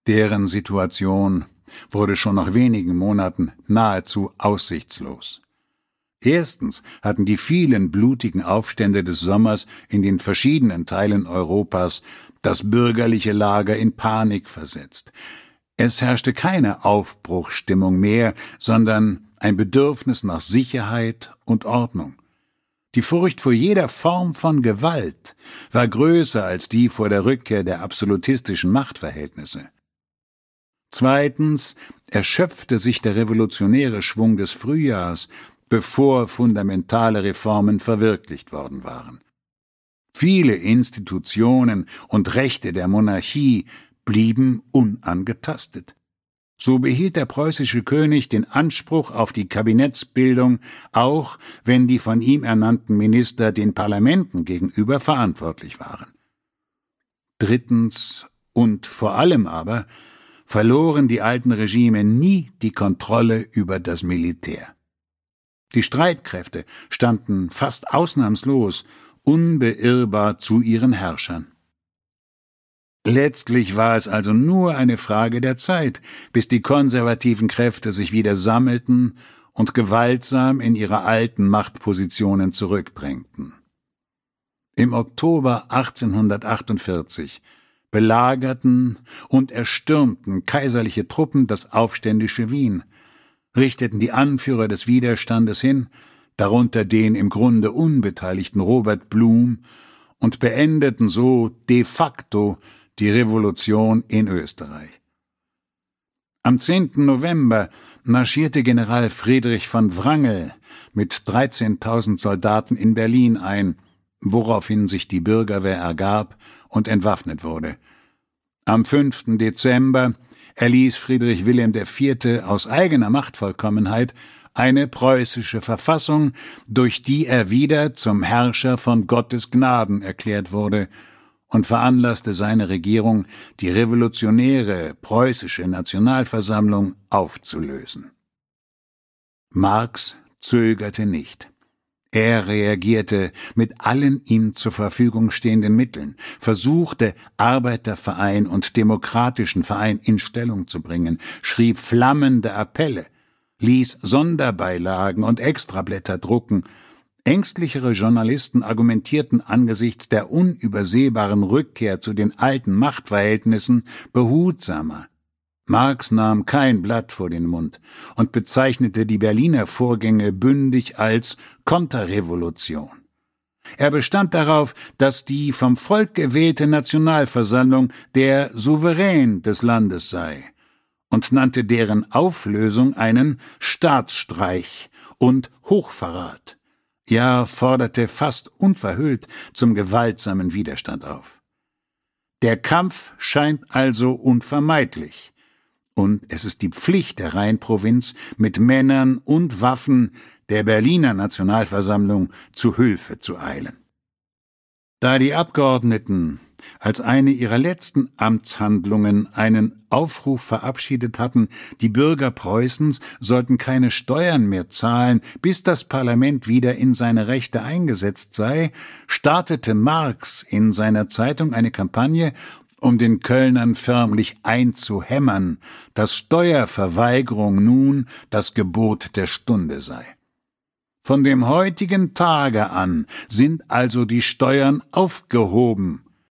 Deren Situation wurde schon nach wenigen Monaten nahezu aussichtslos. Erstens hatten die vielen blutigen Aufstände des Sommers in den verschiedenen Teilen Europas das bürgerliche Lager in Panik versetzt. Es herrschte keine Aufbruchsstimmung mehr, sondern ein Bedürfnis nach Sicherheit und Ordnung. Die Furcht vor jeder Form von Gewalt war größer als die vor der Rückkehr der absolutistischen Machtverhältnisse. Zweitens erschöpfte sich der revolutionäre Schwung des Frühjahrs, bevor fundamentale Reformen verwirklicht worden waren. Viele Institutionen und Rechte der Monarchie blieben unangetastet. So behielt der preußische König den Anspruch auf die Kabinettsbildung, auch wenn die von ihm ernannten Minister den Parlamenten gegenüber verantwortlich waren. Drittens und vor allem aber verloren die alten Regime nie die Kontrolle über das Militär. Die Streitkräfte standen fast ausnahmslos unbeirrbar zu ihren Herrschern. Letztlich war es also nur eine Frage der Zeit, bis die konservativen Kräfte sich wieder sammelten und gewaltsam in ihre alten Machtpositionen zurückdrängten. Im Oktober 1848 belagerten und erstürmten kaiserliche Truppen das aufständische Wien, richteten die Anführer des Widerstandes hin, darunter den im Grunde unbeteiligten Robert Blum, und beendeten so de facto die Revolution in Österreich. Am 10. November marschierte General Friedrich von Wrangel mit 13.000 Soldaten in Berlin ein, woraufhin sich die Bürgerwehr ergab und entwaffnet wurde. Am 5. Dezember erließ Friedrich Wilhelm IV. Aus eigener Machtvollkommenheit eine preußische Verfassung, durch die er wieder zum Herrscher von Gottes Gnaden erklärt wurde, und veranlasste seine Regierung, die revolutionäre preußische Nationalversammlung aufzulösen. Marx zögerte nicht. Er reagierte mit allen ihm zur Verfügung stehenden Mitteln, versuchte, Arbeiterverein und Demokratischen Verein in Stellung zu bringen, schrieb flammende Appelle, ließ Sonderbeilagen und Extrablätter drucken. Ängstlichere Journalisten argumentierten angesichts der unübersehbaren Rückkehr zu den alten Machtverhältnissen behutsamer. Marx nahm kein Blatt vor den Mund und bezeichnete die Berliner Vorgänge bündig als Konterrevolution. Er bestand darauf, dass die vom Volk gewählte Nationalversammlung der Souverän des Landes sei, und nannte deren Auflösung einen Staatsstreich und Hochverrat. Ja, forderte fast unverhüllt zum gewaltsamen Widerstand auf. Der Kampf scheint also unvermeidlich, und es ist die Pflicht der Rheinprovinz, mit Männern und Waffen der Berliner Nationalversammlung zu Hilfe zu eilen. Da die Abgeordneten als eine ihrer letzten Amtshandlungen einen Aufruf verabschiedet hatten, die Bürger Preußens sollten keine Steuern mehr zahlen, bis das Parlament wieder in seine Rechte eingesetzt sei, startete Marx in seiner Zeitung eine Kampagne, um den Kölnern förmlich einzuhämmern, dass Steuerverweigerung nun das Gebot der Stunde sei. Von dem heutigen Tage an sind also die Steuern aufgehoben,